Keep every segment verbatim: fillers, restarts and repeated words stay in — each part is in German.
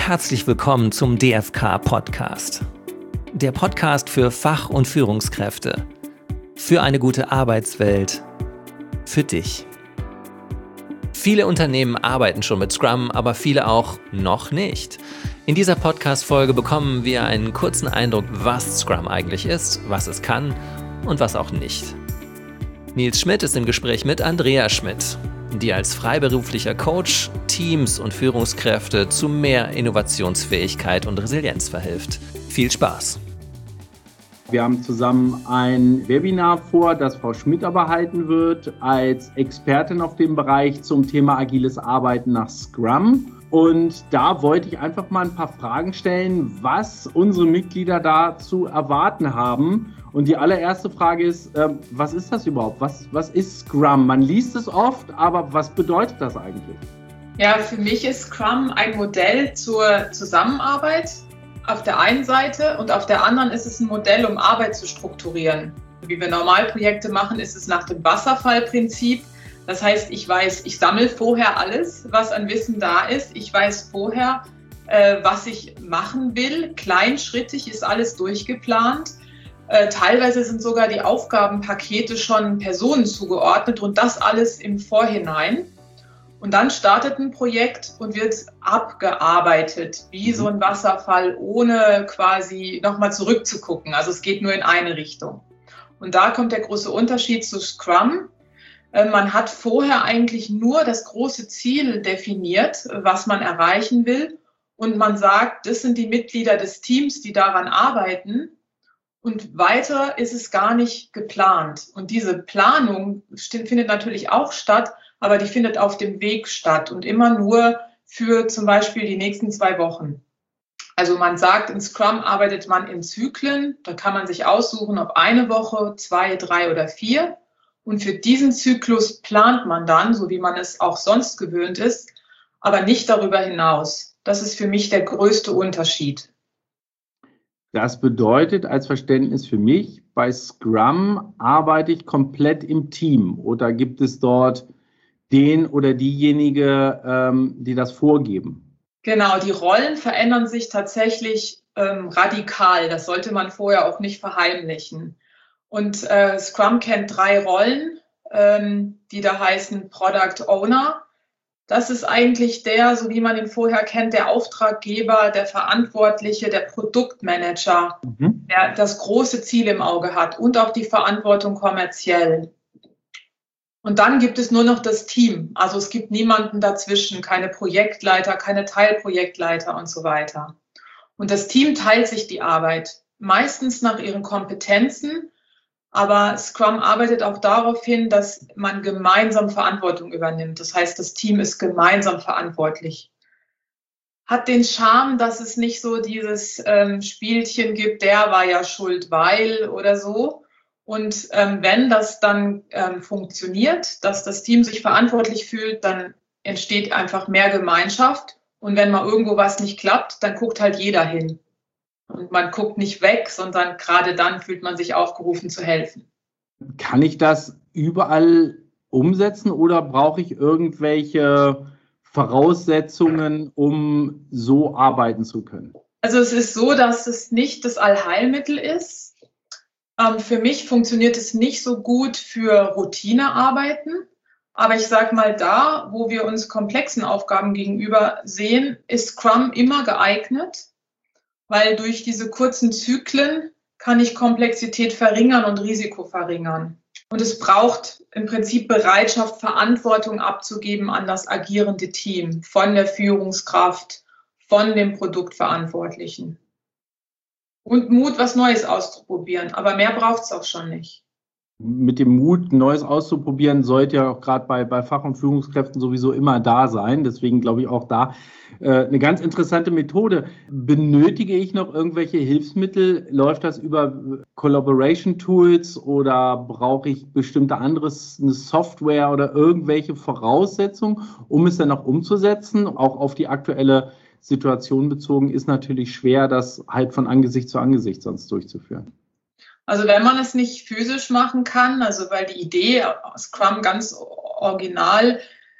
Herzlich willkommen zum D F K-Podcast. Der Podcast für Fach- und Führungskräfte. Für eine gute Arbeitswelt. Für dich. Viele Unternehmen arbeiten schon mit Scrum, aber viele auch noch nicht. In dieser Podcast-Folge bekommen wir einen kurzen Eindruck, was Scrum eigentlich ist, was es kann und was auch nicht. Nils Schmidt ist im Gespräch mit Andrea Schmidt, die als freiberuflicher Coach Teams und Führungskräfte zu mehr Innovationsfähigkeit und Resilienz verhilft. Viel Spaß! Wir haben zusammen ein Webinar vor, das Frau Schmidt aber halten wird, als Expertin auf dem Bereich zum Thema agiles Arbeiten nach Scrum. Und da wollte ich einfach mal ein paar Fragen stellen, was unsere Mitglieder da zu erwarten haben. Und die allererste Frage ist, äh, was ist das überhaupt? Was, was ist Scrum? Man liest es oft, aber was bedeutet das eigentlich? Ja, für mich ist Scrum ein Modell zur Zusammenarbeit auf der einen Seite und auf der anderen ist es ein Modell, um Arbeit zu strukturieren. Wie wir Normalprojekte machen, ist es nach dem Wasserfallprinzip. Das heißt, ich weiß, ich sammle vorher alles, was an Wissen da ist. Ich weiß vorher, äh, was ich machen will. Kleinschrittig ist alles durchgeplant. Äh, teilweise sind sogar die Aufgabenpakete schon Personen zugeordnet und das alles im Vorhinein. Und dann startet ein Projekt und wird abgearbeitet, wie so ein Wasserfall, ohne quasi nochmal zurückzugucken. Also es geht nur in eine Richtung. Und da kommt der große Unterschied zu Scrum. Man hat vorher eigentlich nur das große Ziel definiert, was man erreichen will. Und man sagt, das sind die Mitglieder des Teams, die daran arbeiten. Und weiter ist es gar nicht geplant. Und diese Planung findet natürlich auch statt, aber die findet auf dem Weg statt und immer nur für zum Beispiel die nächsten zwei Wochen. Also man sagt, in Scrum arbeitet man in Zyklen. Da kann man sich aussuchen, ob eine Woche, zwei, drei oder vier. Und für diesen Zyklus plant man dann, so wie man es auch sonst gewöhnt ist, aber nicht darüber hinaus. Das ist für mich der größte Unterschied. Das bedeutet als Verständnis für mich, bei Scrum arbeite ich komplett im Team oder gibt es dort den oder diejenige, ähm, die das vorgeben? Genau, die Rollen verändern sich tatsächlich ähm, radikal. Das sollte man vorher auch nicht verheimlichen. Und äh, Scrum kennt drei Rollen, ähm, die da heißen Product Owner. Das ist eigentlich der, so wie man ihn vorher kennt, der Auftraggeber, der Verantwortliche, der Produktmanager, mhm. der das große Ziel im Auge hat und auch die Verantwortung kommerziell. Und dann gibt es nur noch das Team. Also es gibt niemanden dazwischen, keine Projektleiter, keine Teilprojektleiter und so weiter. Und das Team teilt sich die Arbeit, meistens nach ihren Kompetenzen. Aber Scrum arbeitet auch darauf hin, dass man gemeinsam Verantwortung übernimmt. Das heißt, das Team ist gemeinsam verantwortlich. Hat den Charme, dass es nicht so dieses ähm, Spielchen gibt, der war ja schuld, weil oder so. Und ähm, wenn das dann ähm, funktioniert, dass das Team sich verantwortlich fühlt, dann entsteht einfach mehr Gemeinschaft. Und wenn mal irgendwo was nicht klappt, dann guckt halt jeder hin. Und man guckt nicht weg, sondern gerade dann fühlt man sich aufgerufen zu helfen. Kann ich das überall umsetzen oder brauche ich irgendwelche Voraussetzungen, um so arbeiten zu können? Also es ist so, dass es nicht das Allheilmittel ist. Ähm, für mich funktioniert es nicht so gut für Routinearbeiten. Aber ich sage mal, da, wo wir uns komplexen Aufgaben gegenüber sehen, ist Scrum immer geeignet. Weil durch diese kurzen Zyklen kann ich Komplexität verringern und Risiko verringern. Und es braucht im Prinzip Bereitschaft, Verantwortung abzugeben an das agierende Team, von der Führungskraft, von dem Produktverantwortlichen. Und Mut, was Neues auszuprobieren. Aber mehr braucht es auch schon nicht. Mit dem Mut, Neues auszuprobieren, sollte ja auch gerade bei, bei Fach- und Führungskräften sowieso immer da sein. Deswegen glaube ich auch da äh, eine ganz interessante Methode. Benötige ich noch irgendwelche Hilfsmittel? Läuft das über Collaboration Tools oder brauche ich bestimmte anderes, eine Software oder irgendwelche Voraussetzungen, um es dann auch umzusetzen? Auch auf die aktuelle Situation bezogen ist natürlich schwer, das halt von Angesicht zu Angesicht sonst durchzuführen. Also wenn man es nicht physisch machen kann, also weil die Idee Scrum ganz original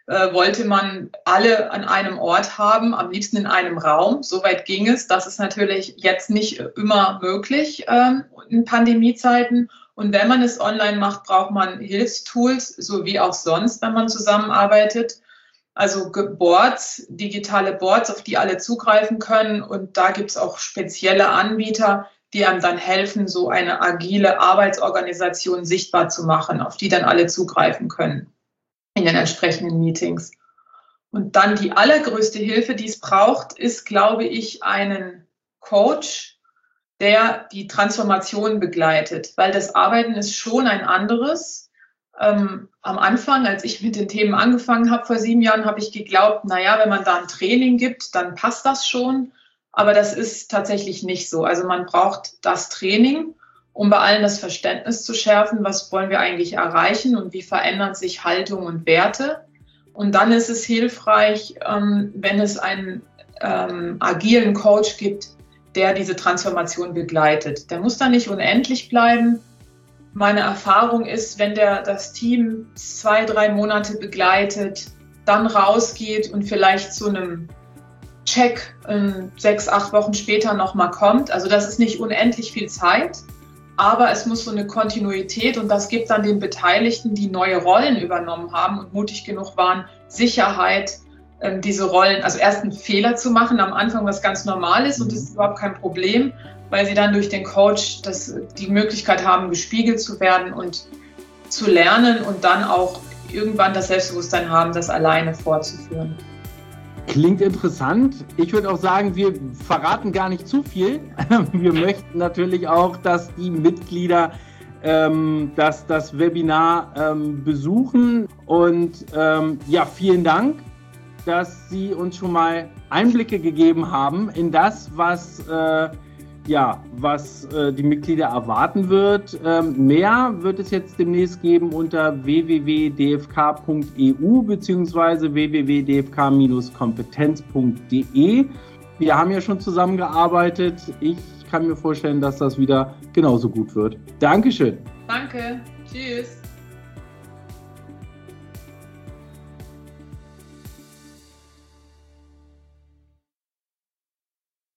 äh, wollte man alle an einem Ort haben, am liebsten in einem Raum. Soweit ging es. Das ist natürlich jetzt nicht immer möglich ähm, in Pandemiezeiten. Und wenn man es online macht, braucht man Hilfstools, so wie auch sonst, wenn man zusammenarbeitet. Also Boards, digitale Boards, auf die alle zugreifen können. Und da gibt es auch spezielle Anbieter, die einem dann helfen, so eine agile Arbeitsorganisation sichtbar zu machen, auf die dann alle zugreifen können in den entsprechenden Meetings. Und dann die allergrößte Hilfe, die es braucht, ist, glaube ich, einen Coach, der die Transformation begleitet, weil das Arbeiten ist schon ein anderes. Ähm, am Anfang, als ich mit den Themen angefangen habe, vor sieben Jahren, habe ich geglaubt, naja, wenn man da ein Training gibt, dann passt das schon. Aber das ist tatsächlich nicht so. Also man braucht das Training, um bei allen das Verständnis zu schärfen, was wollen wir eigentlich erreichen und wie verändern sich Haltung und Werte. Und dann ist es hilfreich, ähm, wenn es einen ähm, agilen Coach gibt, der diese Transformation begleitet. Der muss da nicht unendlich bleiben. Meine Erfahrung ist, wenn der das Team zwei, drei Monate begleitet, dann rausgeht und vielleicht zu einem Check ähm, sechs, acht Wochen später nochmal kommt. Also das ist nicht unendlich viel Zeit, aber es muss so eine Kontinuität und das gibt dann den Beteiligten, die neue Rollen übernommen haben und mutig genug waren, Sicherheit, ähm, diese Rollen, also erst einen Fehler zu machen am Anfang, was ganz normal ist und das ist überhaupt kein Problem, weil sie dann durch den Coach das, die Möglichkeit haben, gespiegelt zu werden und zu lernen und dann auch irgendwann das Selbstbewusstsein haben, das alleine fortzuführen. Klingt interessant. Ich würde auch sagen, wir verraten gar nicht zu viel. Wir möchten natürlich auch, dass die Mitglieder ähm, das, das Webinar ähm, besuchen. Und ähm, ja, vielen Dank, dass Sie uns schon mal Einblicke gegeben haben in das, was, äh, ja, was äh, die Mitglieder erwarten wird. Ähm, mehr wird es jetzt demnächst geben unter w w w punkt d f k punkt e u bzw. w w w punkt d f k Bindestrich kompetenz punkt d e. Wir haben ja schon zusammengearbeitet. Ich kann mir vorstellen, dass das wieder genauso gut wird. Dankeschön. Danke. Tschüss.